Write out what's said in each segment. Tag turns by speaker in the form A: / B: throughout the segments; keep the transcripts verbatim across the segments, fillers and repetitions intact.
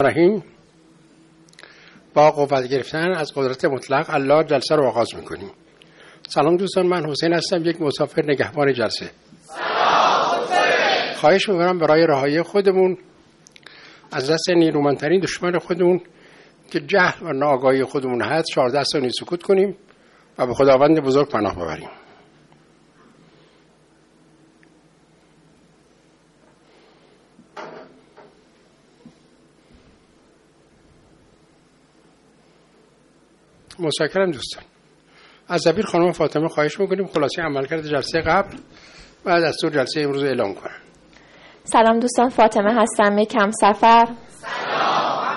A: الرحیم. با قوت گرفتن از قدرت مطلق الله جلسه رو آغاز میکنیم. سلام دوستان، من حسین هستم، یک مسافر نگهبان جلسه.
B: سلام حسین.
A: خواهش میکنم برای رهایی خودمون از دست نیرومندترین دشمن خودمون که جهل و ناآگاهی خودمون هست چهارده ثانیه سکوت کنیم و به خداوند بزرگ پناه ببریم. متشکرم دوستان. از زبیر خانم فاطمه خواهش میکنیم خلاصه عملکرد جلسه قبل و دستور جلسه امروز اعلام کنن.
C: سلام دوستان، فاطمه هستم، یک کم سفر.
B: سلام.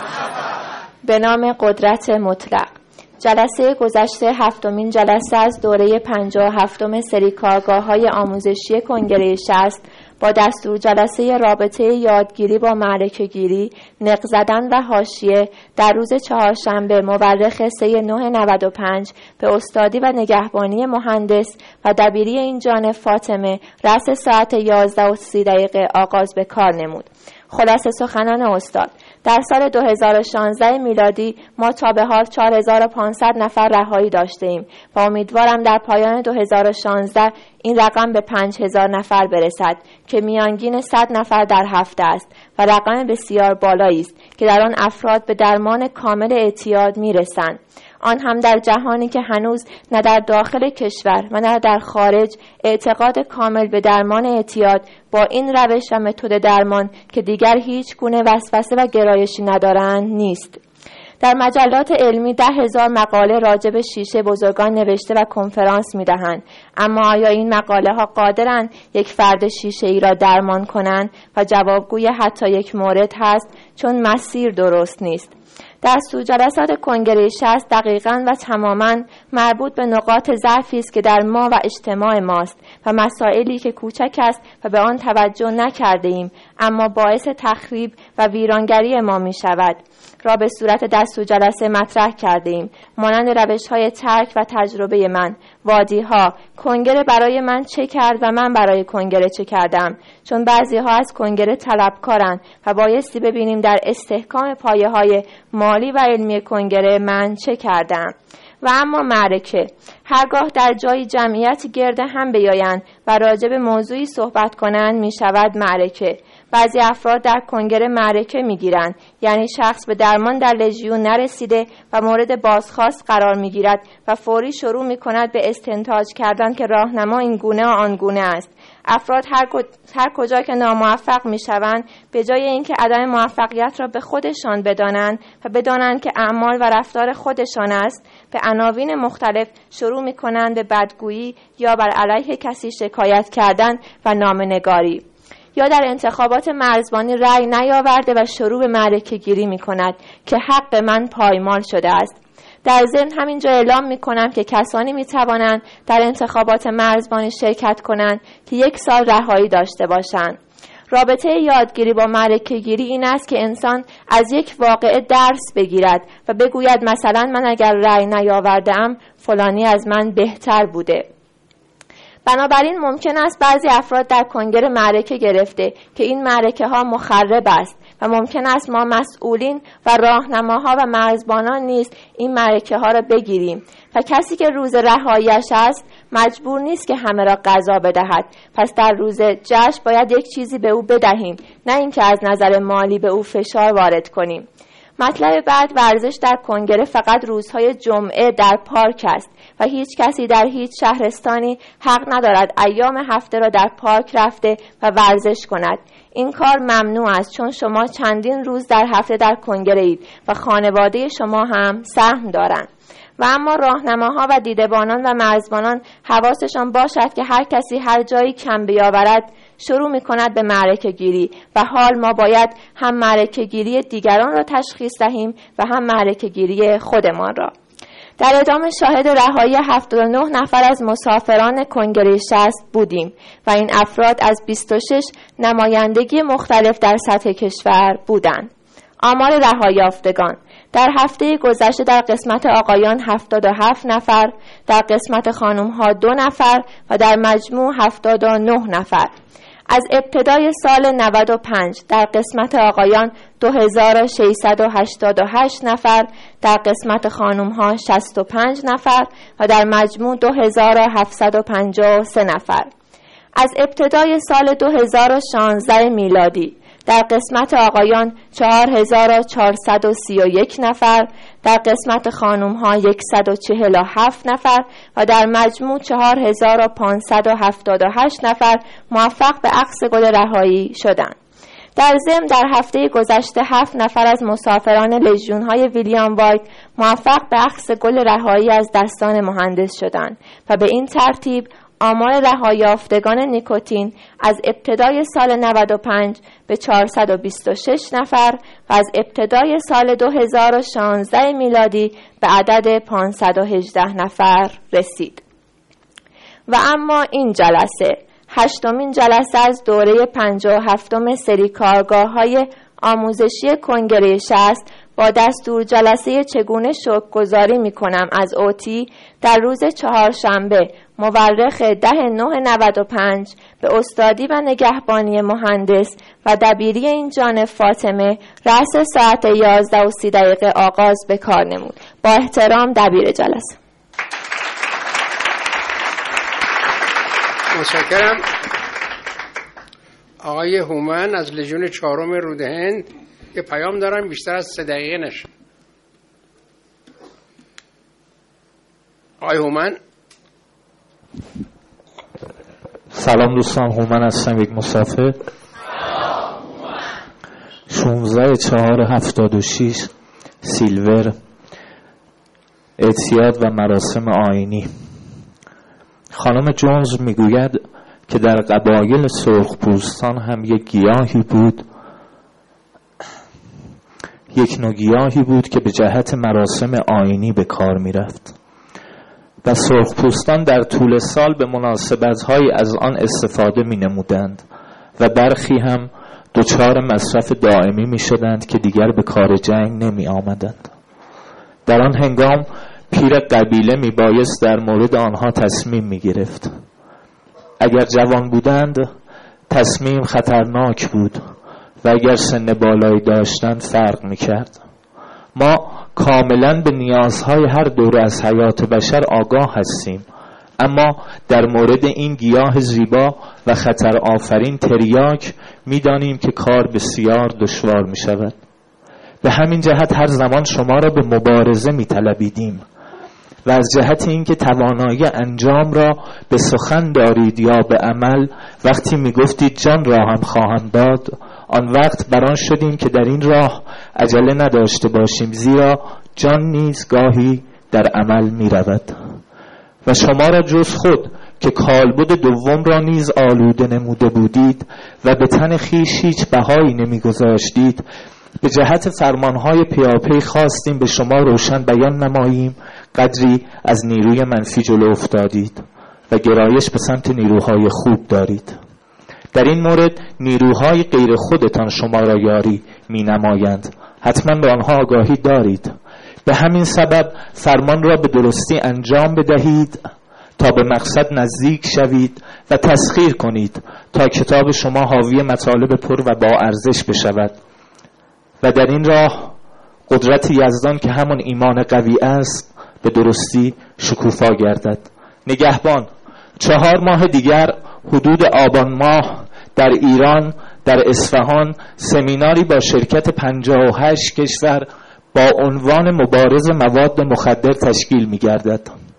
C: به نام قدرت مطلق. جلسه گذشته هفتمین جلسه از دوره پنجاه و هفتم سری کارگاه‌های آموزشی کنگره شصت با دستور جلسه رابطه یادگیری با معرکه‌گیری، نق زدن و حاشیه در روز چهارشنبه مورخ سه نه نود و پنج به استادی و نگهبانی مهندس و دبیری این جانب فاطمه رأس ساعت یازده و سی دقیقه آغاز به کار نمود. خلاصه سخنان استاد: در سال دو هزار و شانزده میلادی ما تا به حال چهار هزار و پانصد نفر رهایی داشته ایم و امیدوارم در پایان دو هزار و شانزده این رقم به پنج هزار نفر برسد که میانگین صد نفر در هفته است و رقم بسیار بالایی است که در آن افراد به درمان کامل اعتیاد میرسند، آن هم در جهانی که هنوز نه در داخل کشور و نه در خارج اعتقاد کامل به درمان اعتیاد با این روش و متد درمان که دیگر هیچ گونه وسوسه و گرایشی ندارند نیست. در مجلات علمی ده هزار مقاله راجع به شیشه بزرگان نوشته و کنفرانس می‌دهند، اما آیا این مقاله ها قادرند یک فرد شیشه ای را درمان کنند؟ و جوابگوی حتی یک مورد هست، چون مسیر درست نیست. دستور جلسات کنگره شصت دقیقاً و تماماً مربوط به نقاط ضعفی است که در ما و اجتماع ماست و مسائلی که کوچک است و به آن توجه نکرده ایم اما باعث تخریب و ویرانگری ما می شود را به صورت دستور جلسه مطرح کرده ایم، مانند روش‌های ترک و تجربه من، وادی‌ها، کنگره برای من چه کرد و من برای کنگره چه کردم، چون بعضی‌ها از کنگره طلبکارند و بایستی ببینیم در استحکام پایه‌های مالی و علمی کنگره من چه کردم. و اما معرکه، هرگاه در جای جمعیت گرد هم بیایند و راجع به موضوعی صحبت کنند می شود معرکه. بعضی افراد در کنگره معرکه می گیرند، یعنی شخص به درمان در لژیون نرسیده و مورد بازخواست قرار می گیرد و فوری شروع می کند به استنتاج کردن که راهنما این گونه و آن گونه است. افراد هر, هر کجا که ناموفق می شوند، به جای اینکه عدم موفقیت را به خودشان بدانند و بدانند که اعمال و رفتار خودشان است، به عناوین مختلف شروع می کنند به بدگویی یا بر علیه کسی شکایت کردن و نامه‌نگاری. یا در انتخابات مرزبانی رأی نیاورده و شروع به معرکه گیری می کند که حق من پایمال شده است. در ضمن همینجا اعلام می کنم که کسانی می توانند در انتخابات مرزبانی شرکت کنند که یک سال رهایی داشته باشند. رابطه یادگیری با معرکه گیری این است که انسان از یک واقعه درس بگیرد و بگوید مثلا من اگر رأی نیاوردم فلانی از من بهتر بوده. بنابراین ممکن است بعضی افراد در کنگره معرکه گرفته که این معرکه ها مخرب است و ممکن است ما مسئولین و راهنماها و مرزبانان نیز این معرکه ها را بگیریم و کسی که روز رهاییش است مجبور نیست که همه را غذا بدهد، پس در روز جشن باید یک چیزی به او بدهیم، نه اینکه از نظر مالی به او فشار وارد کنیم. مطلب بعد، ورزش در کنگره فقط روزهای جمعه در پارک است و هیچ کسی در هیچ شهرستانی حق ندارد ایام هفته را در پارک رفته و ورزش کند. این کار ممنوع است چون شما چندین روز در هفته در کنگره اید و خانواده شما هم سهم دارند. و اما راهنماها و دیدبانان و مرزبانان حواسشان باشد که هر کسی هر جایی کم بیاورد شروع می کند به معرکه گیری و حال ما باید هم معرکه گیری دیگران را تشخیص دهیم و هم معرکه گیری خودمان را. در ادامه شاهد رهایی هفتاد و نه نفر از مسافران کنگره شصت بودیم و این افراد از بیست و شش نمایندگی مختلف در سطح کشور بودند. آمار رهایی یافتگان: در هفته گذشته در قسمت آقایان هفتاد و هفت نفر، در قسمت خانم ها دو نفر و در مجموع هفتاد و نه نفر. از ابتدای سال نود و پنج در قسمت آقایان دو هزار و ششصد و هشتاد و هشت نفر، در قسمت خانم‌ها شصت و پنج نفر و در مجموع دو هزار و هفتصد و پنجاه و سه نفر. از ابتدای سال دو هزار و شانزده میلادی در قسمت آقایان چهار هزار و چهارصد و سی و یک نفر، در قسمت خانم‌ها صد و چهل و هفت نفر و در مجموع چهار هزار و پانصد و هفتاد و هشت نفر موفق به اخذ گل رهایی شدند. در ضمن در هفته گذشته هفت نفر از مسافران لژیون‌های ویلیام وایت موفق به اخذ گل رهایی از دستان مهندس شدند و به این ترتیب آمار رهایی یافتگان نیکوتین از ابتدای سال نود و پنج به چهارصد و بیست و شش نفر و از ابتدای سال دو هزار و شانزده میلادی به عدد پانصد و هجده نفر رسید. و اما این جلسه هشتمین جلسه از دوره پنجاه و هفتم سری کارگاه‌های آموزشی کنگره شصت با دستور جلسه چگونه شکرگزاری می‌کنم از اوتی در روز چهارشنبه مورخ ده نه نود و پنج به استادی و نگهبانی مهندس و دبیری این جانب فاطمه رأس ساعت یازده و سی دقیقه آغاز به کار نمود. با احترام دبیر جلسه.
A: متشکرم. آقای هومن از لژیون چهارم رودهند یه پیام دارم، بیشتر از سه دقیقه نشه. آقای هومن.
D: سلام دوستان، هومن هستم، یک مسافر. شانزده چهار هفتاد و شش سیلور، اعتیاد و مراسم آیینی. خانم جونز میگوید که در قبایل سرخپوستان هم یک گیاهی بود یک نوع گیاهی بود که به جهت مراسم آیینی به کار می رفت و سرخپوستان در طول سال به مناسبت‌های از آن استفاده می نمودند و برخی هم دچار مصرف دائمی می شدند که دیگر به کار جنگ نمی آمدند. در آن هنگام پیر قبیله می بایست در مورد آنها تصمیم می گرفت. اگر جوان بودند تصمیم خطرناک بود و اگر سن بالایی داشتند فرق میکرد. ما کاملا به نیازهای هر دوره از حیات بشر آگاه هستیم، اما در مورد این گیاه زیبا و خطر آفرین تریاک میدانیم که کار بسیار دشوار میشود. به همین جهت هر زمان شما را به مبارزه میطلبیدیم و از جهت اینکه توانایی انجام را به سخن دارید یا به عمل، وقتی میگفتید جان را هم خواهم داد، آن وقت بران شدیم که در این راه عجله نداشته باشیم، زیرا جان نیز گاهی در عمل می رود و شما را جز خود که کالبد دوم را نیز آلوده نموده بودید و به تن خویش هیچ بهایی نمی گذاشتید، به جهت فرمانهای پیاپی خواستیم به شما روشن بیان نماییم قدری از نیروی منفی جلو افتادید و گرایش به سمت نیروهای خوب دارید. در این مورد نیروهای غیر خودتان شما را یاری می نمایند. حتما به آنها آگاهی دارید. به همین سبب فرمان را به درستی انجام بدهید تا به مقصد نزدیک شوید و تسخیر کنید تا کتاب شما حاوی مطالب پر و با ارزش بشود و در این راه قدرت یزدان که همون ایمان قوی است به درستی شکوفا گردد. نگهبان، چهار ماه دیگر حدود آبان ماه در ایران در اصفهان سمیناری با شرکت پنجاه و هشت کشور با عنوان مبارز مواد مخدر تشکیل می گردد.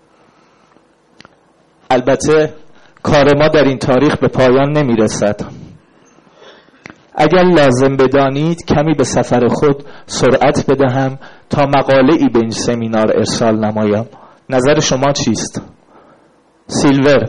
D: البته کار ما در این تاریخ به پایان نمی رسد. اگر لازم بدانید کمی به سفر خود سرعت بدهم تا مقاله ای به این سمینار ارسال نمایم. نظر شما چیست؟ سیلور،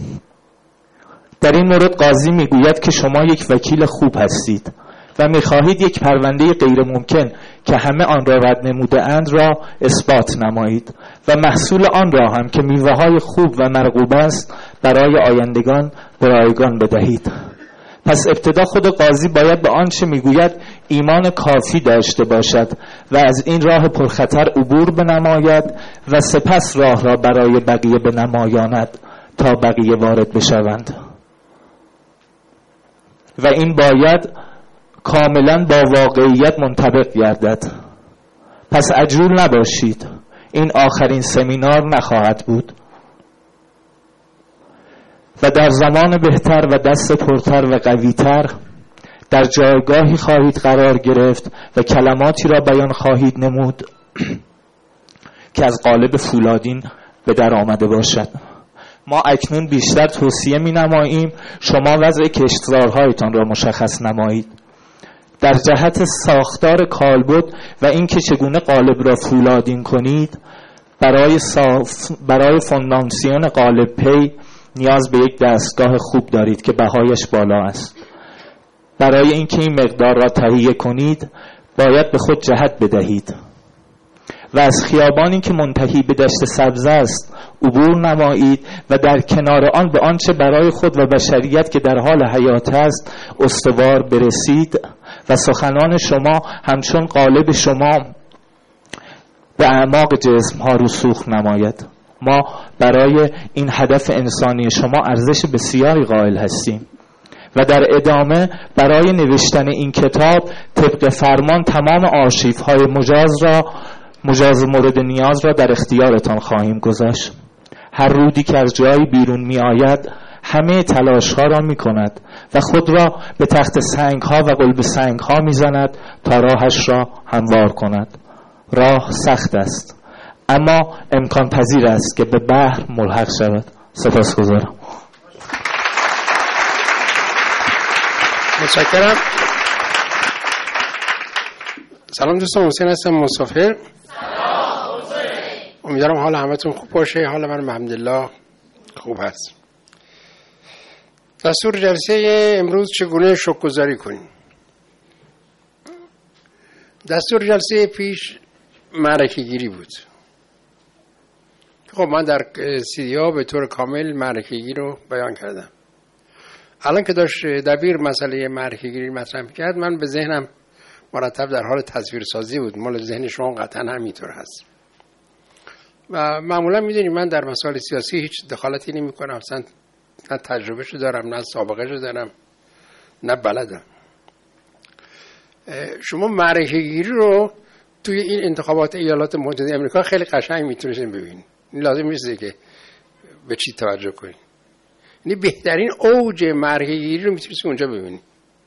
D: در این مورد قاضی میگوید که شما یک وکیل خوب هستید و میخواهید یک پرونده غیر ممکن که همه آن را رد نموده اند را اثبات نمایید و محصول آن را هم که میوه های خوب و مرغوب است برای آیندگان به رایگان بدهید. پس ابتدا خود قاضی باید به آنچه میگوید ایمان کافی داشته باشد و از این راه پرخطر عبور بنماید و سپس راه را برای بقیه بنمایاند تا بقیه وارد بشوند. و این باید کاملا با واقعیت منطبق گردد. پس عجول نباشید، این آخرین سمینار نخواهد بود و در زمان بهتر و دست پرتر و قویتر در جایگاهی خواهید قرار گرفت و کلماتی را بیان خواهید نمود که از قالب فولادین به در آمده باشد. ما اکنون بیشتر توصیه می نماییم شما وضع کشتزارهایتان را مشخص نمایید. در جهت ساختار کالبد و اینکه چگونه قالب را فولادین کنید، برای صاف برای فونداسیون قالب پی نیاز به یک دستگاه خوب دارید که بهایش بالا است. برای اینکه این مقدار را تهیه کنید باید به خود جهت بدهید و از خیابانی که منتهی به دشت سبز است عبور نمایید و در کنار آن به آنچه برای خود و بشریت که در حال حیات است استوار برسید و سخنان شما همچون قالب شما به اعماق جسم ها رسوخ نماید. ما برای این هدف انسانی شما ارزش بسیاری قائل هستیم و در ادامه برای نوشتن این کتاب طبق فرمان تمام آرشیف های مجاز را مجاز مورد نیاز را در اختیارتان خواهیم گذاشت. هر رودی که از جایی بیرون می آید همه تلاش ها را می کند و خود را به تخت سنگ ها و قلب سنگ ها می زند تا راهش را هموار کند. راه سخت است اما امکان پذیر است که به بحر ملحق شود. سپاسگزارم.
A: متشکرم. سلام دوستان، حسین هستم مسافر.
B: سلام حسین.
A: امیدوارم حال همتون خوب باشه. حال من الحمدلله خوب هست. دستور جلسه امروز چگونه شکرگزاری کنیم. دستور جلسه پیش معرکه گیری بود. خب من در سیدی ها به طور کامل معرکه گیری رو بیان کردم. الان که داشت دبیر مسئله معرکه گیری مطرح می‌کرد من به ذهنم مرتب در حال تصویر سازی بود. مال ذهن شما قطعا همینطور هست و معمولا میدونید من در مسائل سیاسی هیچ دخالتی نمی کنم. اصلا نه تجربه شو دارم، نه سابقه شو دارم، نه بلدم. شما معرکه گیری رو توی این انتخابات ایالات متحده آمریکا خیلی قشنگ میتونید ببینید. این لازم نیست که به چی توجه کنید. یعنی بهترین اوج معرکه گیری رو میتونید اونجا ببینید.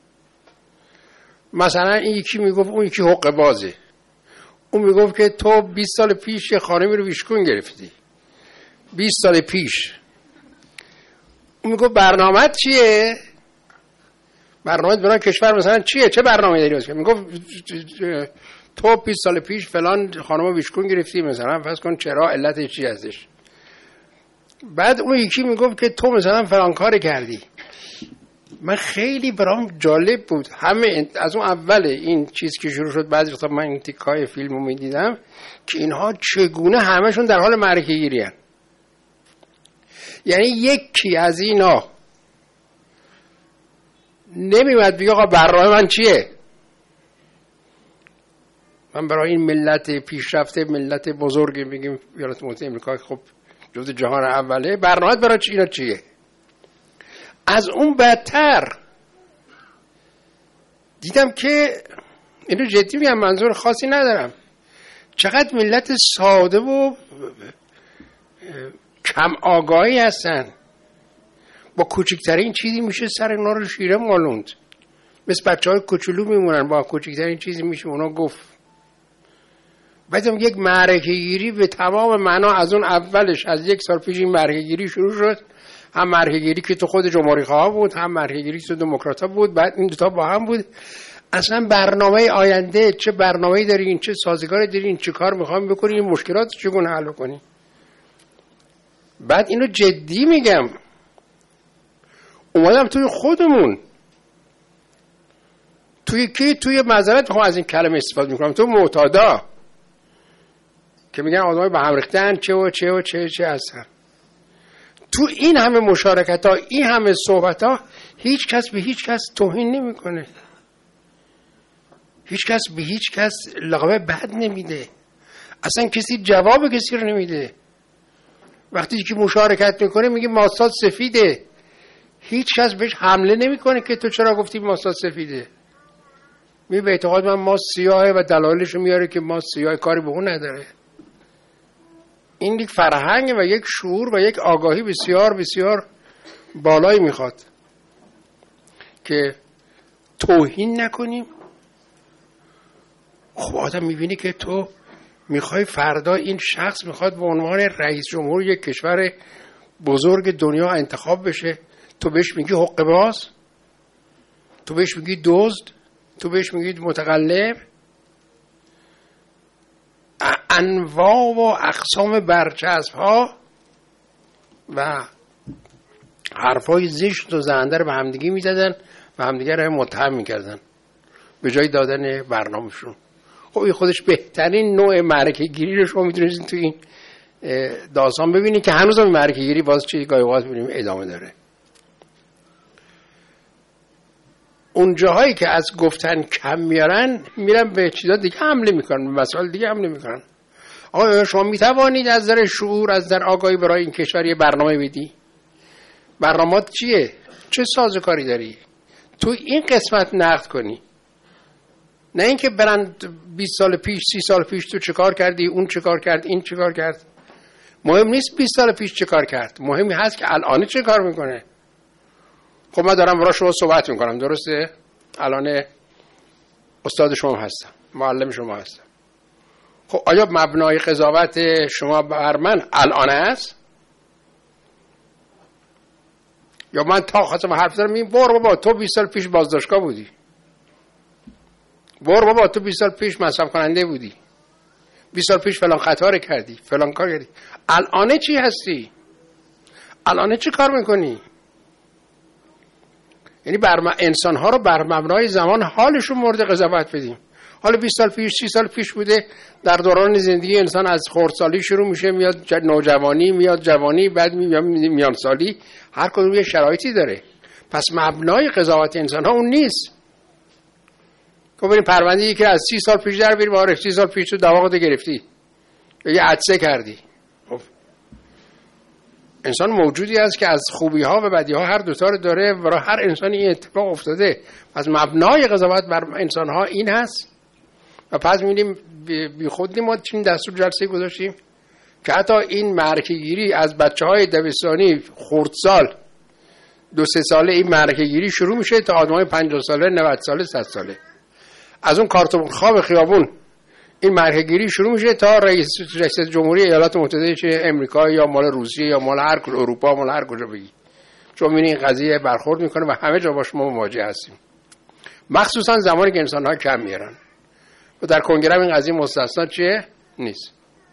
A: مثلا این یکی میگفت اون یکی حقه بازه. اون میگفت که تو بیست سال پیش یه خانمی رو ویشکون گرفتی. بیست سال پیش. اون میگفت برنامه چیه؟ برنامه برای کشور مثلا چیه؟ چه برنامه داری واسه؟ میگفت تو بیست سال پیش فلان خانم رو ویشکون گرفتی مثلا، فرض کن چرا، علت چی هستش؟ بعد اون یکی میگفت که تو مثلا فلان کار کردی. من خیلی برام جالب بود. همه از اون اول این چیز که شروع شد بعضی وقتا من این تیکای فیلمو میدیدم که اینها چگونه همشون در حال معرکه گیری هستند. یعنی یکی از اینا نمیومد بگه آقا برنامه من چیه؟ من برای این ملت پیشرفته، ملت بزرگی میگیم ایالات متحده آمریکا، خب جزو جهان اوله، برنامه برای چی اینا چیه؟ از اون بدتر دیدم که اینو جدی میگم، منظور خاصی ندارم، چقدر ملت ساده و کم آگاهی هستن. با کوچکترین چیزی میشه سر اونا رو شیره مالوند. مثل بچه های کوچولو میمونن، با کوچکترین چیزی میشه اونا گفت. بعدم یک معرکه گیری به تمام معنا از اون اولش، از یک سال پیش این معرکه گیری شروع شد. هم معرکه گیری که تو خود جمهوری خواه بود، هم معرکه گیری که تو دموکرات ها بود. بعد این دوتا با هم بود. اصلا برنامه آینده چه برنامه‌ای دارین، چه سازگاری دارین، چه کار میخوام بکنین، این مشکلات چگونه حل کنین. بعد اینو جدی میگم، اومدم توی خودمون، توی کی، توی معذرت میخوام از این کلمه استفاده میکنم، تو معتادا که میگن آدمای به هم ریختن چه و چه و چه چه هستن. تو این همه مشارکت ها، این همه صحبت ها، هیچ کس به هیچ کس توهین نمیکنه، هیچ کس به هیچ کس لقب بد نمیده، اصلا کسی جواب کسی رو نمیده. وقتی که مشارکت میکنه میگه ماستاد سفیده، هیچ کس بهش حمله نمیکنه که تو چرا گفتی ماست سفیده. می به اعتقاد من ماست سیاهه و دلایلش میاره که ماست سیاه، کاری به اون نداره. این یک فرهنگ و یک شعور و یک آگاهی بسیار بسیار بالایی میخواد که توهین نکنیم. خب آدم میبینی که تو میخوای فردا این شخص میخواد به عنوان رئیس جمهور یک کشور بزرگ دنیا انتخاب بشه، تو بهش میگی حقه باز، تو بهش میگی دزد، تو بهش میگی متقلب. انواع و اقسام برچسب ها و حرفای زشت و زنده رو به همدیگه میدادن و همدیگه رو متهم میکردن به جای دادن برنامهشون. خب این خودش بهترین نوع معرکه گیری رو شما میتونید تو این داستان ببینید که هنوز هم معرکه گیری باز چیزی گاهی اوقات ببینیم ادامه داره. اون جاهایی که از گفتن کم میارن میرن به چیزا دیگه حمله میکنن، به مسائل دیگه حمله میکنن. آقا شما میتوانید از نظر شعور، از نظر آگاهی برای این کشور یه برنامه بدی؟ برنامه‌ات چیه؟ چه سازوکاری داری؟ تو این قسمت نقد کنی، نه اینکه برن بیست سال پیش سی سال پیش تو چه کار کردی، اون چه کار کرد، این چه کار کرد. مهم نیست بیست سال پیش چه کار کرد، مهمی هست که الان چه کار میکنه. خب من دارم برای شما صحبت میکنم، درسته؟ الان استاد شما هستم، معلم شما هستم. خب آیا مبنای قضاوت شما بر من الان است؟ یا من تا خواستم حرف دارم میگم برو بابا تو بیست سال پیش بازداشتگاه بودی، برو بابا تو بیست سال پیش مصرف کننده بودی، بیست سال پیش فلان خطا کردی، فلان کار کردی، الان چی هستی؟ الان چی کار میکنی؟ یعنی بر انسان ها رو بر مبنای زمان حالشون مورد قضاوت بدیم. حالا بیست سال پیش سی سال پیش بوده، در دوران زندگی انسان از خردسالی شروع میشه، میاد نوجوانی، میاد جوانی، بعد میاد میان سالی، هر کدوم یه شرایطی داره. پس مبنای قضاوت انسان ها اون نیست. خب بریم پرونده‌ای که از سی سال پیش در بریم، آره سی سال پیش تو دواغت گرفتی یا یه عطسه کردی. خب انسان موجودی است که از خوبی ها و بدی ها هر دوتا رو داره، برای هر انسانی این اتفاق افتاده. پس مبنای قضاوت بر انسان ها این هست. و پس می‌بینیم بی خود ما چین دستور جلسه گذاشتیم که حتی این معرکه گیری از بچه‌های دبستانی خردسال دو سه ساله این معرکه گیری شروع میشه تا آدمای پنجاه ساله، نود ساله، صد ساله. از اون کارتون خواب خیابون این معرکه گیری شروع میشه تا رئیس رئیس جمهوری ایالات متحده چه امریکا یا مال روسیه یا مال هر کجا، اروپا، مال هر کجا بگی، چون می‌بینی این قضیه برخورد میکنه و همه جا باش ما مواجه هستیم، مخصوصا زمانی که انسان‌ها کم میارن. و در کنگره این قضیه مستثنا چیه؟ نیست.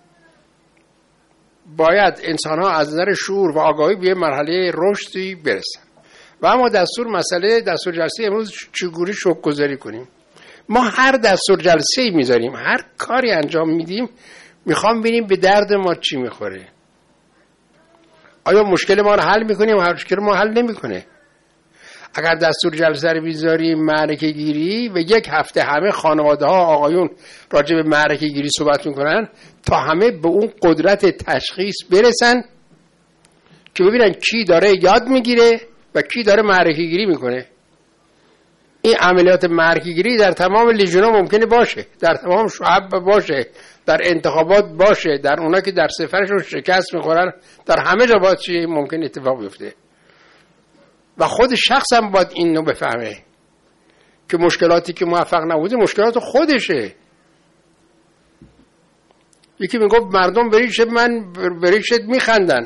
A: باید انسان‌ها از نظر شعور و آگاهی به مرحله رشدی برسن. و اما دستور مسئله دستور جلسه امروز چگونه شوک‌گذاری کنیم. ما هر دستور جلسه‌ای میذاریم، هر کاری انجام میدیم، میخوام ببینیم به درد ما چی میخوره. آیا مشکل ما رو حل میکنیم؟ هر مشکل ما حل نمیکنه. اگر دستور جلسه رو بیزاریم معرکه گیری و یک هفته همه خانواده ها آقایون راجع به معرکه گیری صحبت میکنن تا همه به اون قدرت تشخیص برسن که ببینن کی داره یاد میگیره و کی داره معرکه گیری میکنه. این عملیات معرکه گیری در تمام لیژونا ممکنه باشه، در تمام شعب باشه، در انتخابات باشه، در اونا که در سفرشون شکست میخورن، در همه جا باید چی ممکن اتفاق بیفته. و خود شخص هم باید این رو بفهمه که مشکلاتی که موفق نبوده مشکلات خودشه. یکی میگفت مردم بریشت من بریشت میخندن،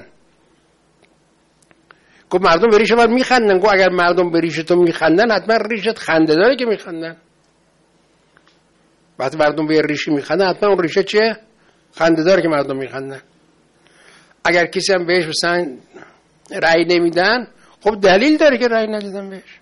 A: گفت مردم بریشت من میخندن. گفت اگر مردم بریشت تو میخندن حتما ریشت خنده داره که میخندن. وقتی مردم به ریشی میخندن حتما اون ریشه چیه؟ خنده داره که مردم میخندن. اگر کسی هم بهش مثلا رأی نمیدن، خب دلیل داره که رأی ندادن بهش.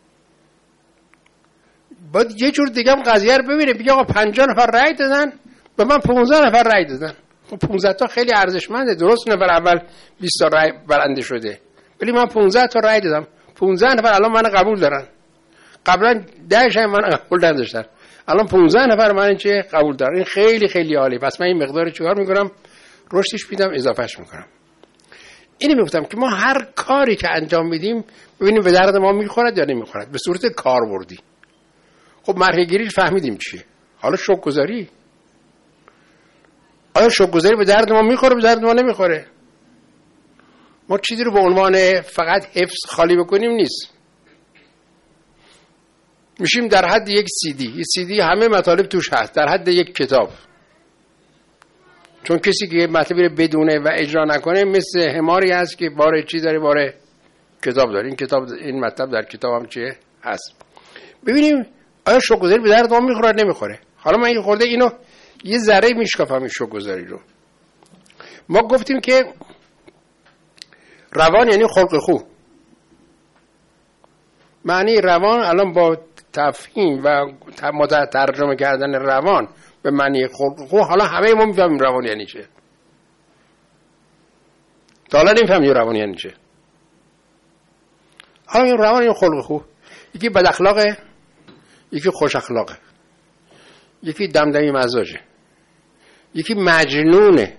A: باید یه جور دیگه هم قضیه رو ببینه، بگه آقا پنجاه نفر رأی دادن به من پانزده نفر رأی دادن. خب پانزده تا خیلی ارزشمنده، درست نفر اول بیست تا رأی برنده شده، ولی من پانزده تا رأی دادم، پانزده نفر الان من قبول دارن. قبلا ده شای من قبول نداشتن، الان پانزده نفر من چه قبول دارن. این خیلی خیلی عالی. پس من این مقدار چیکار میکنم؟ رشدش میدم، اضافهش میکنم. اینو میگفتم که ما هر کاری که انجام میدیم ببینیم به درد ما میخورد یا نمیخورد، به صورت کاربردی. خب مرگگیری فهمیدیم چیه، حالا شوک‌گذاری، آیا شوک‌گذاری به درد ما میخوره به درد ما نمیخوره؟ ما چیزی رو به عنوان فقط حفظ خالی بکنیم نیست. میشیم در حد یک سی دی، یک سی دی همه مطالب توش هست، در حد یک کتاب. چون کسی که مطلبی رو بدونه و اجرا نکنه مثل حماری هست که باره چی داره، باره کتاب داره. این کتاب، این مطلب در کتاب هم چیه هست. ببینیم آیا شوک‌گذاری به درد ما میخوره نمیخوره. حالا من این خورده اینو یه ذره میشکافم این شوک‌گذاری رو. ما گفتیم که روان یعنی خلق خو. معنی روان الان با تفهیم و ترجمه کردن روان به معنی خلق خو، حالا همه ما میفهمیم روان یعنی چه. تا حالا نمیفهمیم روان یعنی چه. حالا این روان یعنی خلق خو. یکی بد اخلاقه، یکی خوش اخلاقه، یکی دمدمی مزاجه، یکی مجنونه،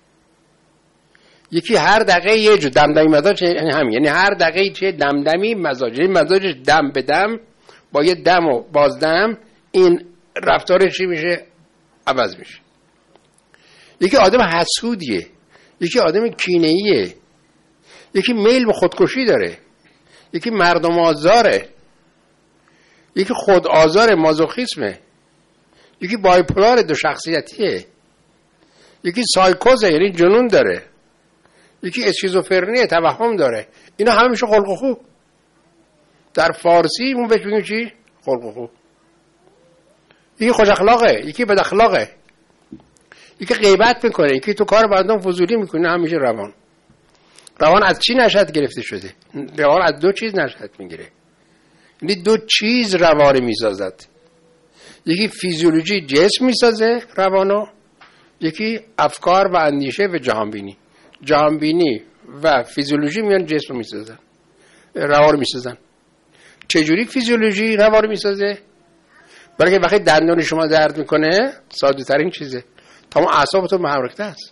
A: یکی هر دقیقه یه جو دمدمی مزاج، یعنی همین، یعنی هر دقیقه چه دمدمی مزاج، یعنی مزاجش دم به دم با یه دم و بازدم این رفتارش چی میشه؟ عوض میشه. یکی آدم حسودیه، یکی آدم کینه‌ایه، یکی میل به خودکشی داره، یکی مردم آزاره، یکی خود آزار مازوخیسمه، یکی بایپولار دو شخصیتیه، یکی سایکوزه یعنی جنون داره، یکی اسکیزوفرنیه توهم داره. اینا همه میشه خلق خو. در فارسی اون بهش بگیم چی؟ خلق خو. یکی خوش اخلاقه، یکی بد اخلاقه، یکی غیبت میکنه، یکی تو کار مردم فضولی میکنه. همیشه روان. روان از چی نشأت گرفته شده؟ روان از دو چیز نشأت میگیره. یعنی دو چیز روان میسازد. یکی فیزیولوژی جسم میسازه روانو، یکی افکار و اندیشه و جهانبینی. جهانبینی و فیزیولوژی میان جسم میسازن، روان میسازن. چجوری فیزیولوژی روان میسازه؟ برای که وقتی دندان شما درد میکنه ساده ترین چیزه، تمام اعصابتون به هم ریخته است.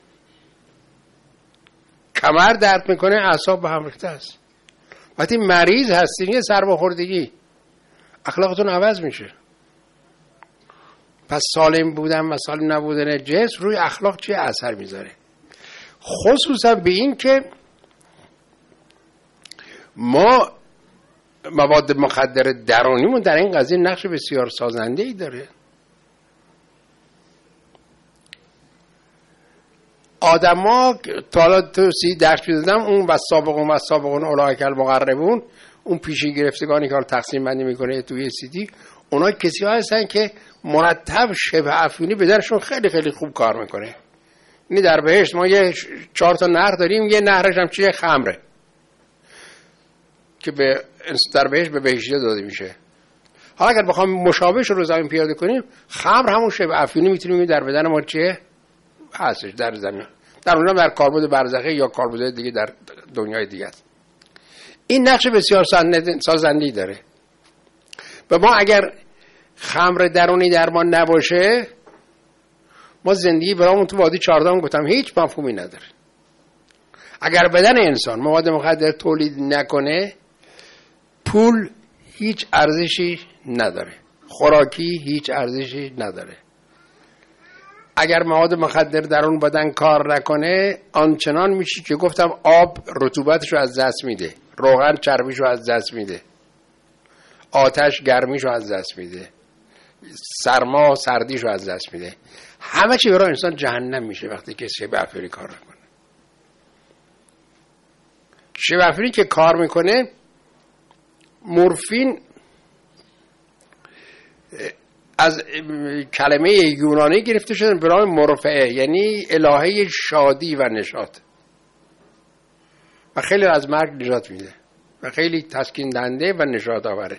A: کمر درد میکنه اعصاب به هم ریخته است. وقتی مریض هستین یه سرماخوردگی، اخلاقتون عوض میشه. پس سالم بودن و سالم نبودن جسم روی اخلاق چه اثر میذاره؟ خصوصا به این که ما مواد مخدر درونیمون در این قضیه نقش بسیار سازنده ای داره. آدما تا حالا تو سی درس میدادم اون و سابقون و سابقون اولئک المقربون، اون پیشی گرفتگانی که تقسیم بندی میکنه توی سیتی، اونا کسی ها هستن که مرتب شبه افیونی به درشون خیلی خیلی خوب کار میکنه. یعنی در بهشت ما یه چهار تا نهر داریم، یه نهرش هم چیه؟ خمره که به در بهشت به بهشتی داده میشه. حالا اگر بخوام مشابهش رو زمین پیاده کنیم، خمر همون شبه افیونی میتونیم در بدن ما چیه؟ هستش در زمین. در اونم در کاربرد برزخی یا کاربرد دیگه در دنیای دیگه است. این نقش بسیار سازنده‌ای داره. و ما اگر خمر درونی در ما نباشه، ما زندگی برامون تو وادی چهاردهم گفتم هیچ مفهومی نداره. اگر بدن انسان مواد مخدر تولید نکنه، پول هیچ ارزشی نداره، خوراکی هیچ ارزشی نداره. اگر مواد مخدر در اون بدن کار نکنه، آنچنان میشه که گفتم آب رطوبتشو از دست میده، روغن چربیشو از دست میده، آتش گرمیشو از دست میده، سرما سردیشو از دست میده. همه چی برای انسان جهنم میشه وقتی که شبه افیونی کار نکنه. شبه افیونی که کار میکنه، مورفین از کلمه یونانی گرفته شده به نام مرفعه، یعنی الهه شادی و نشاط، و خیلی از مرگ نجات میده و خیلی تسکین دهنده و نشاط آوره.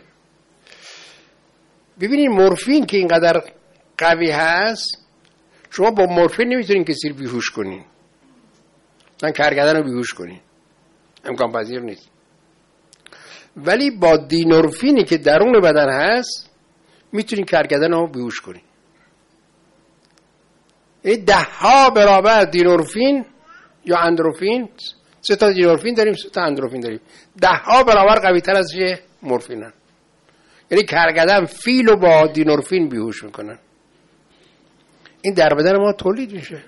A: ببینید مورفین که اینقدر قوی هست، شما با مورفین نمیتونین کسی رو بیهوش کنین، من کارگردان رو بیهوش کنین، امکان پذیر نیست. ولی با دینورفینی که درون بدن هست میتونین کارگردان رو بیهوش کنین. این ده ها برابر دینورفین یا اندروفین سه تا دینورفین داریم، سه تا اندروفین داریم، ده ها برابر قوی تر از چه مورفینن. یعنی کرگدن فیل رو با دینورفین بیهوش میکنن. این در بدن ما تولید میشه.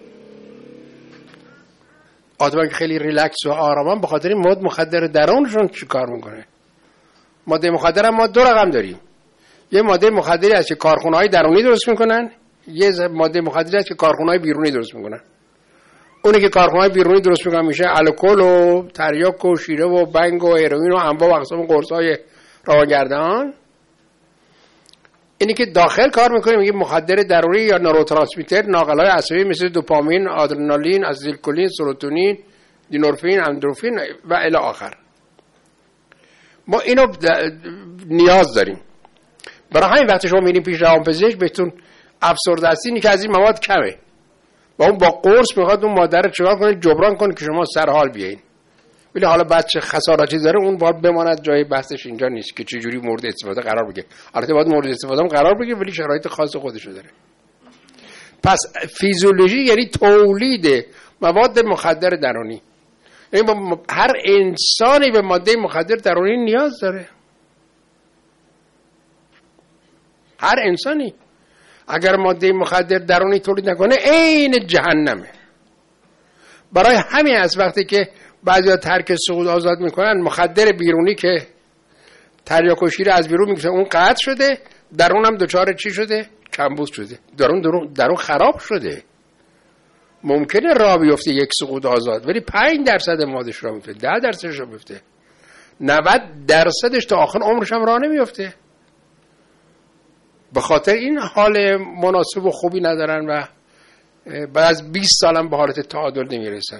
A: آدم که خیلی ریلکس و آرامن به خاطر مواد مخدر درونشون چی کار میکنه. ماده مخدر هم ما دو رقم داریم. یه ماده مخدری هست که کارخونه‌های درونی درست میکنن، یه ماده مخدری هست که کارخونه‌های بیرونی درست میکنن. اونی که کارخونه‌های بیرونی درست میکنن میشه الکل و تریاک و شیره و بنگ و هروئین و انواع و اقسام قرص‌های روانگردان. اینی که داخل کار میکنه میگه مخدر درونی یا نوروترانسمیتر، ناقل‌های عصبی مثل دوپامین، آدرنالین، آسیتیلکولین، سروتونین، دینورفین، اندروفین و الی آخر. ما اینو نیاز داریم. برای همین وقتی شما میرین پیش روانپزشک بهتون افسرده هستین که از این مواد کمه. و اون با قرص میخواد اون ماده رو چیکار کنه؟ جبران کنه که شما سر حال بیاین. ولی حالا بچه خساراتی داره اون باید بماند، جای بحثش اینجا نیست که چه جوری مورد استفاده قرار بگیره. البته باید مورد استفاده هم قرار بگیره ولی شرایط خاص خودشو داره. پس فیزیولوژی یعنی تولید مواد مخدر درونی. یعنی هر انسانی به ماده مخدر درونی نیاز داره. هر انسانی اگر ماده مخدر درونی تولید نکنه عین جهنمه. برای همین از وقتی که بعضیا ترک سقوط آزاد میکنن، مخدر بیرونی که تریاک و شیر از بیرون میگیره اون قطع شده، درون هم دچار چی شده؟ کمبود شده. درون درون درون خراب شده. ممکنه راه بیفته یک سقوط آزاد ولی پنج درصد مادش راه میفته، ده درصدش راه میفته، نود درصدش تا آخر عمرش هم راه نمیفته. به خاطر این حال مناسب و خوبی ندارن و بعد از بیست سال هم به حالت تعادل نمیرسن.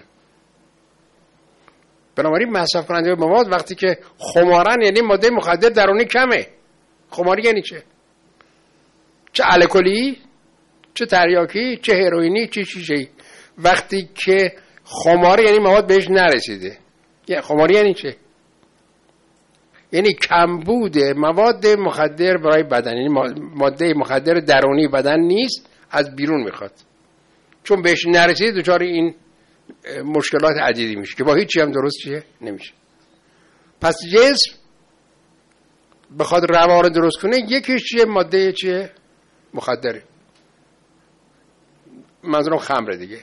A: بنابراین مصرف کننده مواد وقتی که خمارن یعنی ماده مخدر درونی کمه. خماری یعنی چه؟ چه الکلی، چه تریاکی، چه هروئینی، چه شیشه‌ای. وقتی که خماری یعنی مواد بهش نرسیده. یعنی خماری یعنی چه؟ یعنی کمبود مواد مخدر برای بدن. یعنی ماده مخدر درونی بدن نیست، از بیرون میخواد. چون بهش نرسیده دچار این مشکلات عدیدی میشه که با هیچی هم درست چیه نمیشه. پس جسم بخواد روان درست کنه یکیش چیه؟ ماده چیه؟ مخدره. منظورم خمره دیگه.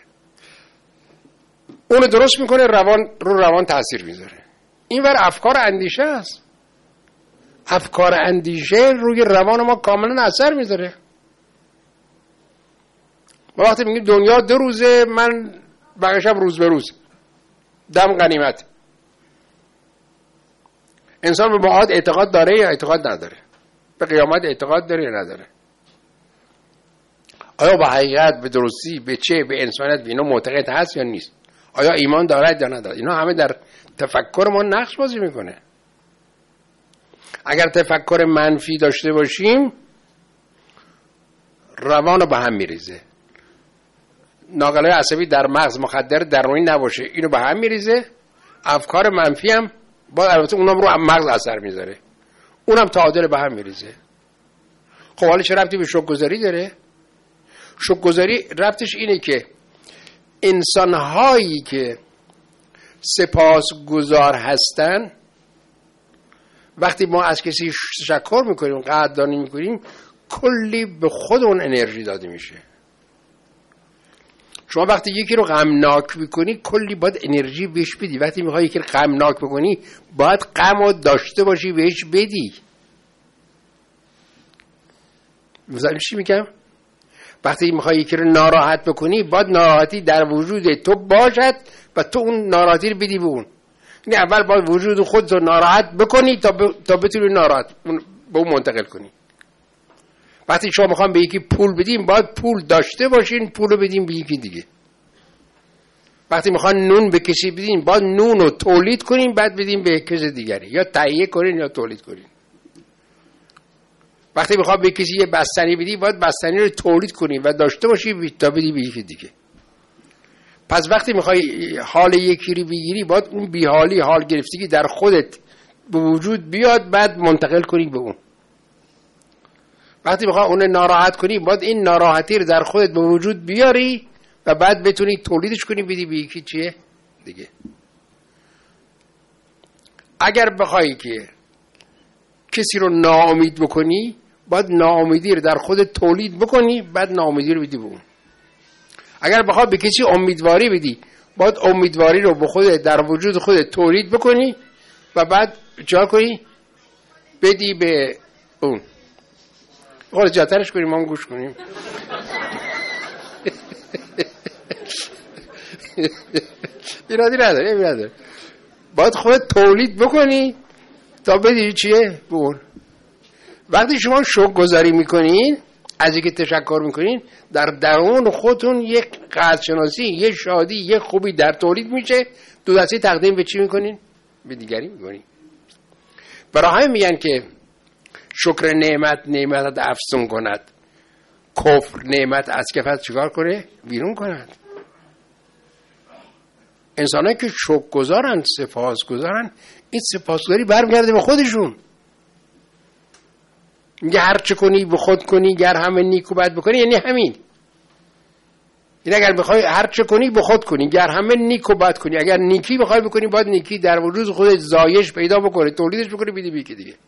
A: اونو درست میکنه، روان رو روان تاثیر میذاره. اینور افکار اندیشه است. افکار اندیشه روی روان ما کاملا اثر میذاره. ما وقتی میگیم دنیا دو روزه، من بقیشم روز به روز، دم غنیمت. انسان به معاد اعتقاد داره یا اعتقاد نداره؟ به قیامت اعتقاد داره یا نداره؟ آیا به حقیقت، به درستی، به چه، به انسانیت به اینا معتقد هست یا نیست؟ آیا ایمان دارد یا ندارد؟ اینا همه در تفکر ما نقش بازی میکنه. اگر تفکر منفی داشته باشیم روان رو به هم میریزه. ناقل‌های عصبی در مغز مخدر درونی نباشه اینو به هم میریزه. افکار منفی هم با البته اونم رو مغز اثر میذاره، اونم تعادل به هم میریزه. خب حالا چه ربطی به شوک‌گذاری داره؟ شوک‌گذاری ربطش اینه که انسان‌هایی که سپاسگزار هستن وقتی ما از کسی تشکر میکنیم، قدردانی میکنیم، کلی به خود اون انرژی داده میشه. شما وقتی یکی رو غمناک میکنی کلی باید انرژی بهش بدی. وقتی میخوای یکی رو غمناک بکنی باید غم رو داشته باشی بهش بدی. مثلا چی میگم؟ وقتی میخوای یکی رو ناراحت بکنی باید ناراحتی در وجود تو باشد و تو اون ناراحتی رو بدی به اون. یعنی اول باید وجود خودت رو ناراحت بکنی تا ب... تا بتونی ناراحت به اون منتقل کنی. وقتی شما میخوام به یکی پول بدیم باید پول داشته باشین، پول رو بدیم به یکی دیگه. وقتی میخوان نون به کسی بدین باید نون رو تولید کنین بعد بدیم به کسی دیگری، یا تهیه کنین یا تولید کنین. وقتی میخوام به کسی یه بستنی بدی باید بستنی رو تولید کنین و داشته باشی تا بدی به یکی دیگه. پس وقتی میخوای حال یکی رو بگیری باید اون بیحالی، حال گرفتگی در خودت به وجود بیاد بعد منتقل کنی به اون. وقتی میخوای اون ناراحت کنی باید این ناراحتی رو در خودت به وجود بیاری و بعد بتونی تولیدش کنی بدی به یکی چیه دیگه. اگر بخوای که کسی رو ناامید بکنی، باید ناامیدی رو در خود تولید بکنی، بعد ناامیدی رو بدی به اون. اگر بخوای به کسی امیدواری بدی، باید امیدواری رو به خود در وجود خود تولید بکنی و بعد چیکار کنی؟ بدی به اون. خود جاترش کنیم، ما هم گوش کنیم. ایرادی نداره، ایرادی نداره. باید خودت تولید بکنی تا بدی چیه؟ به اون. وقتی شما شکرگزاری میکنین، از اینکه تشکر میکنین، در درون خودتون یک قدرشناسی، یک شادی، یک خوبی در تولید میشه. دو دسته تقدیم به چی میکنین؟ به دیگری میکنین. برای همین میگن که شکر نعمت نعمت افزون کند، کفر نعمت از کفت چیکار کنه؟ بیرون کند. انسانایی که شکرگزارن، سپاسگزارن، این سپاسگزاری برمیگرده به خودشون. میگه هر چه کنی به خود کنی، گر همه نیک و بد بکنی، یعنی همین. این اگر بخوای هر چه کنی به خود کنی، گر همه نیک و بد کنی. اگر نیکی بخوای بکنی، باید نیکی در وجود خودت زایش پیدا بکنه، تولیدش بکنی، بدی به یکی دیگه.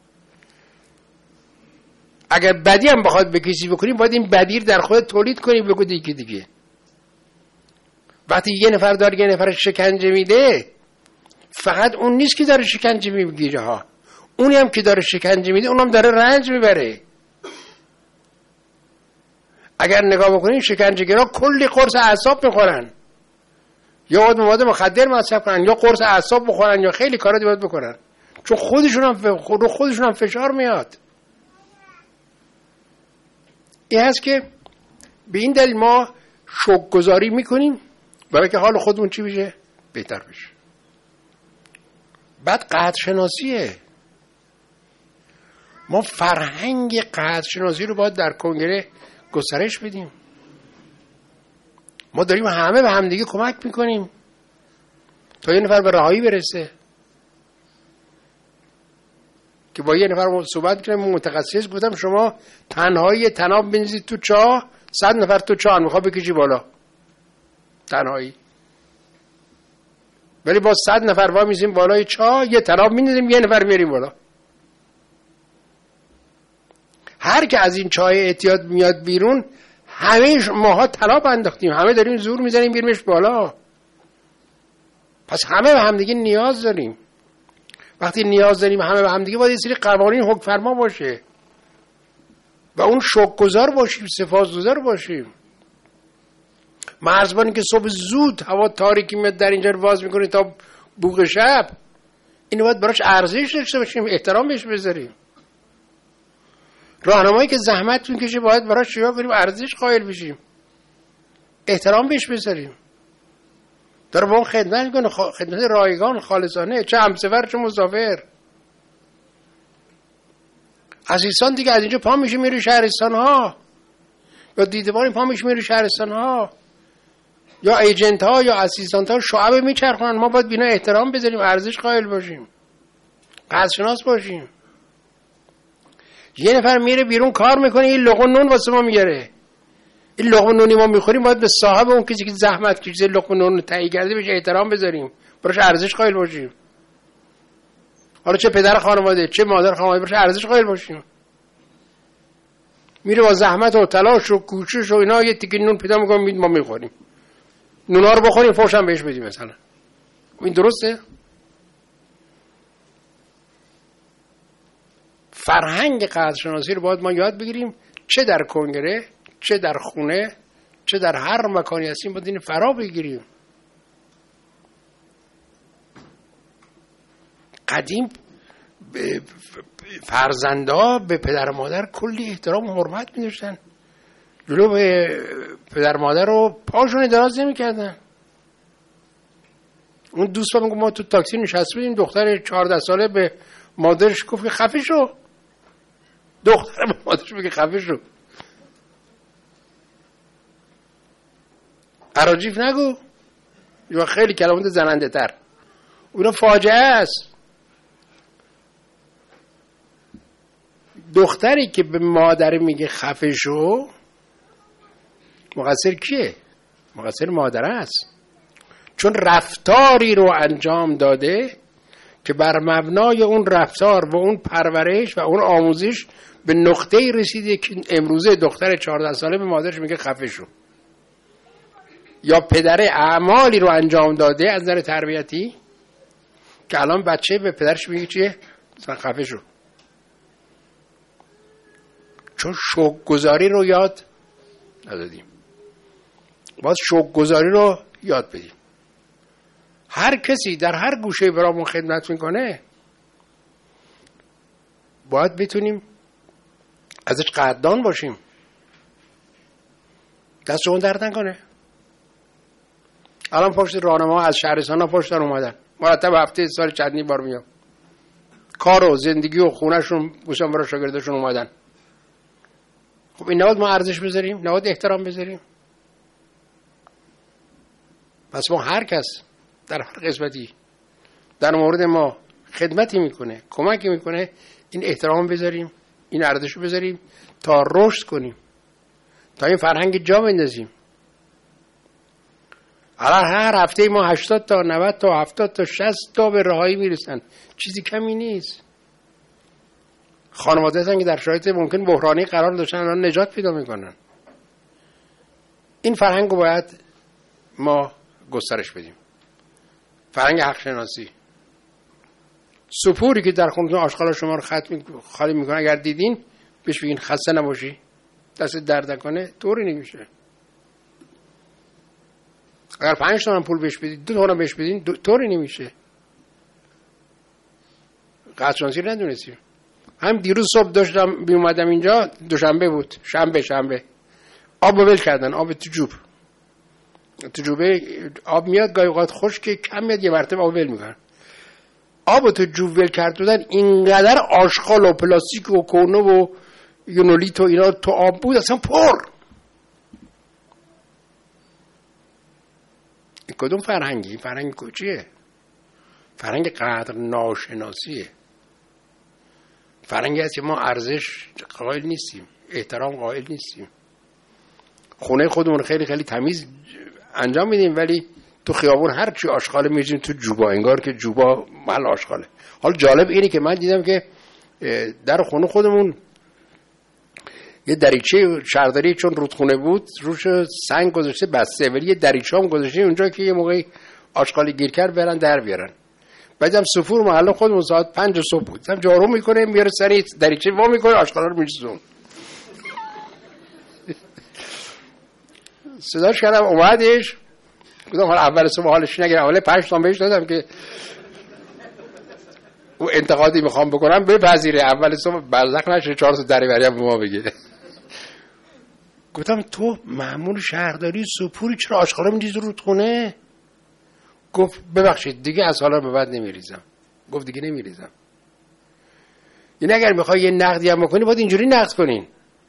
A: اگر بدی هم بخواد به کسی بکنی، باید این بدی در خودت تولید کنی، بگو یکی دیگه. وقتی یه نفر داره یه نفر شکنجه میده، فقط اون نیست که داره شکنجه میگیره ها، اونی هم که داره شکنجه میده اونم داره رنج میبره. اگر نگاه بکنین شکنجهگرا کلی قرص اعصاب میخورن، یا باید مواد مخدر مصرف کنن، یا قرص اعصاب بخورن، یا خیلی کارا دیگه باید بکنن، چون خودشون هم رو خودشون هم فشار میاد. این هست که به این دلیل ما شکرگزاری میکنیم برای که حال خودمون چی بشه؟ بهتر بشه. بعد قدرشناسیه. ما فرهنگ قدرشناسی رو باید در کنگره گسترش بدیم. ما داریم همه به همدیگه کمک میکنیم تا یه نفر به رهایی برسه. که با یه نفر صحبت کردم، متخصص، گفتم شما تنهایی تناب بنزید تو چاه، صد نفر تو چاه میخواد بکشی بالا تنهایی، ولی با صد نفر وا میزیم بالای چاه، یه تناب میندازیم یه نفر میاریم بالا. هر که از این چاه احتیاط میاد بیرون، همه ماها تناب انداختیم، همه داریم زور میزنیم بیرمش بالا. پس همه به همدیگه نیاز داریم. وقتی نیاز داریم همه به همدیگه، باید یه سری قوانین حکم فرما باشه و اون شکرگزار باشیم، سپاسگزار باشیم. مرزبانی که صبح زود هوا تاریکی میاد در اینجا رو باز میکنه تا بوق شب، اینو باید براش ارزش داشته باشیم، احترام بهش بذاریم. راهنمایی که زحمت میکشه باید براش چیکار کنیم؟ ارزش قائل بشیم، احترام بهش بذاریم. داره با اون خدمت میکنه، خدمت رایگان خالصانه، چه همسفر چه مسافر. عزیزان دیگه از اینجا پا میشه میره شهرستان ها، یا دیدبانی پا میشه میره شهرستان ها، یا ایجنت ها یا اسیستانت ها شعب میچرخونن. ما باید بینا احترام بذاریم، ارزش قائل باشیم، قدرشناس باشیم. یه نفر میره بیرون کار میکنه، این لقمه نون واسه ما میگیره. این لقمه نونی ما میخوریم، باید به صاحب اون کسی که زحمت کشیده لقمه نون تهیه کرده بهش احترام بذاریم، براش ارزش قائل باشیم. حالا چه پدر خانواده چه مادر خانواده، براش ارزش قائل باشیم. میره با زحمت و تلاش و کوشش و اینا یه تیکه نون پیدا میکنه، ما میخوریم. نونا رو بخوریم، فوش هم بهش بدیم مثلا. این درسته؟ فرهنگ قدرشناسی رو باید ما یاد بگیریم، چه در کنگره، چه در خونه، چه در هر مکانی هستیم، باید این فرا بگیریم. قدیم فرزندا به پدر و مادر کلی احترام و حرمت می‌داشتن، جلو به پدر مادر رو پاشون دراز نمی‌کردن. اون دوست میگه ما تو تاکسی نشسته بودیم، دختر چهارده ساله به مادرش گفت خفه شو. دختر به مادرش میگه خفه شو. اراجیف نگو، یا خیلی کلمات زننده تر. اونا فاجعه است. دختری که به مادر میگه خفه شو، مقصر کیه؟ مقصر مادر است، چون رفتاری رو انجام داده که بر مبنای اون رفتار و اون پرورش و اون آموزش به نقطه‌ای رسیده که امروزه دختر چهارده ساله به مادرش میگه خفه شو، یا پدر اعمالی رو انجام داده از نظر تربیتی که الان بچه به پدرش میگه چیه؟ خفه شو. چون شوک‌گذاری رو یاد ندادیم. باید شوک‌گذاری رو یاد بدیم. هر کسی در هر گوشه برامون خدمت میکنه باید بتونیم ازش قدردان باشیم، دست اون درد نکنه. الان پشت راهنما از شهرستان ها پشت اومدن، مرتب هفته سال چندی بار میام، کار و زندگی و خونهشون گوشم برای شاگردشون اومدن. خب این نباید ما ارزش بذاریم؟ نباید احترام بذاریم؟ پس ما هر کس در هر قسمتی در مورد ما خدمتی میکنه، کمکی میکنه، این احترام بذاریم، این ارزشو بذاریم تا رشد کنیم، تا این فرهنگ جا بندازیم. الان هر هفته ما هشتاد تا نود تا هفتاد تا شصت تا به رهایی میرسن، چیزی کمی نیست. خانواده هستن که در شرایط ممکن بحرانی قرار داشتن الان نجات پیدا میکنن. این فرهنگ رو باید ما گسترش بدیم، فرهنگ حق شناسی. سپوری که در خونتون آشغال شما رو خالی میکنه اگر دیدین بهش بگین خسته نباشی، دست درد نکنه، طوری نمیشه. اگر پنج تومن پول بهش بدید، دو تومن بهش بدین، طوری نمیشه. قدر شناسی رو ندونستیم. هم دیروز صبح داشتم بی اومدم اینجا، دوشنبه بود، شنبه شنبه آب ول کردن، آب تو جوب، تو جوبه آب میاد گاهی اوقات خشک، کم میاد یه مرتبه آب ول میکنن. آب تو جوب ول کردن اینقدر آشغال و پلاستیک و کونه و یونولیت و اینا تو آب بود اصلا پر. این کدوم فرهنگی؟ این فرهنگ کجیه؟ فرهنگ قدر ناشناسیه. فرهنگی هست که ما ارزش قائل نیستیم، احترام قائل نیستیم. خونه خودمون خیلی خیلی تمیز انجام میدیم ولی تو خیابون هر چی آشغال می‌ریزیم تو جوبا، انگار که جوبا محل آشغاله. حالا جالب اینه که من دیدم که در خونه خودمون یه دریچه شهرداری چون رودخونه بود روش سنگ گذاشته بسته، ولی یه دریچه هم گذاشته اونجا که یه موقعی آشغالی گیر کرد برن در بیارن. بعدم سفور محل خودمون ساعت پنج صبح بود، هم جارو میکنه میاره سری دریچه وا میکنه آشغالا رو میریزه. صداش کردم اومدش، گفتم حالا اول صبح حالش نگیرم، اول پنج تومن بهش دادم که او انتقادی میخوام بکنم بپذیره، اول صبح برزخ نشه چهار تا دریوری هم به ما بگه. گفتم تو مأمور شهرداری سپوری چرا آشغالا میریزی رودخونه؟ گفت ببخشید دیگه از حالا به بعد نمیریزم. گفت دیگه نمیریزم. یعنی اگر میخوای یه نقدی هم بکنی باید اینجوری نقد کنین،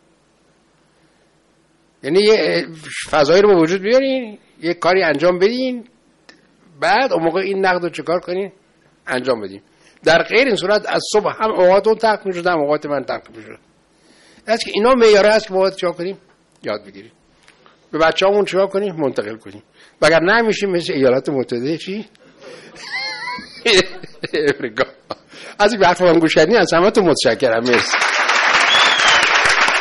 A: یعنی یه فضایی رو به وجود بیارین، یه کاری انجام بدین، بعد اون موقع این نقد رو چکار کنین انجام بدین. در غیر این صورت از صبح هم اوقات اون تقدیم شده هم اوقات من تقدیم شده. از که اینا معیاره است که باید چیکار کنیم یاد بگیریم، به بچه‌هامون چیکار کنیم منتقل کنیم، وگر نمیشیم مثل ایالات متحده چی امریکا. از این حرفا من گوش کردین، از همتون متشکرم. مرسی.